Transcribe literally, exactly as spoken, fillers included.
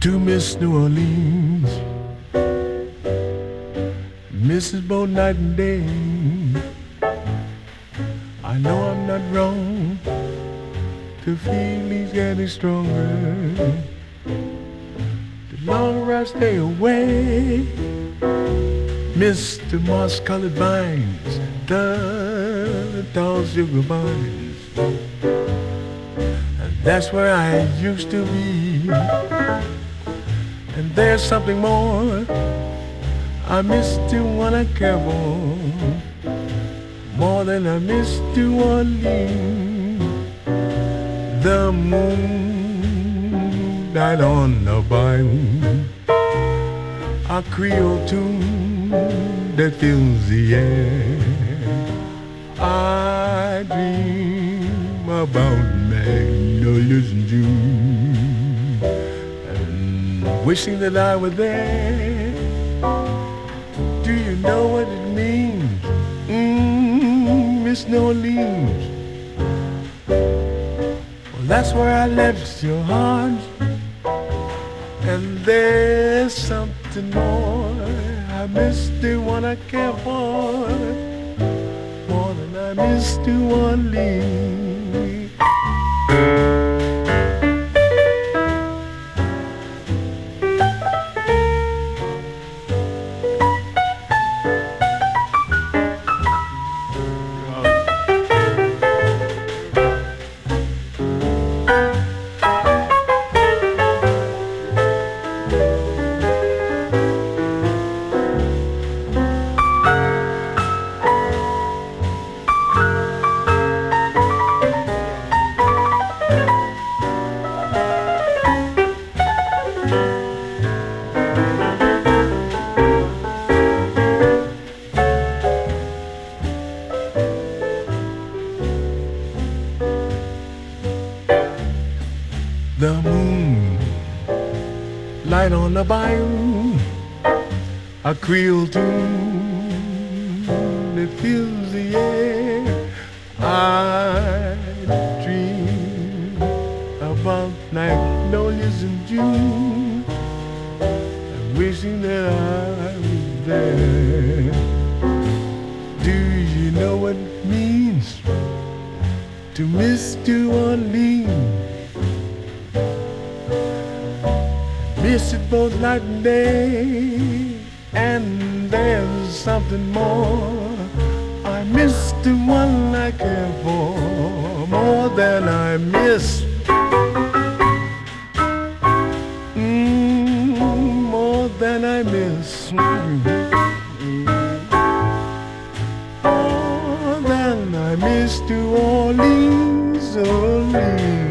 To Miss New Orleans, Missus both night and day. I know I'm not wrong to feel he's getting stronger. The longer I stay away, Mister Moss-colored vines, the tall sugar vines, and that's where I used to be. And there's something more, I miss the one I care for, more than I miss New Orleans. The moon died on the bayou, a Creole tune that fills the air. I dream about magnolias in June, and wishing that I were there. Do you know what it means, mm, Miss New Orleans? Well, that's where I left your heart, and there's something more. I miss the one I care for, more than I miss New Orleans. The moon light on the bayou, a Creole tune that fills the air. I dream about magnolias in June, and wishing that I was there. Do you know what it means to miss New Orleans? Miss it both night and day, and there's something more. I miss the one I care for, more than I miss, mm, more than I miss, mm, more than I miss New Orleans, Orleans.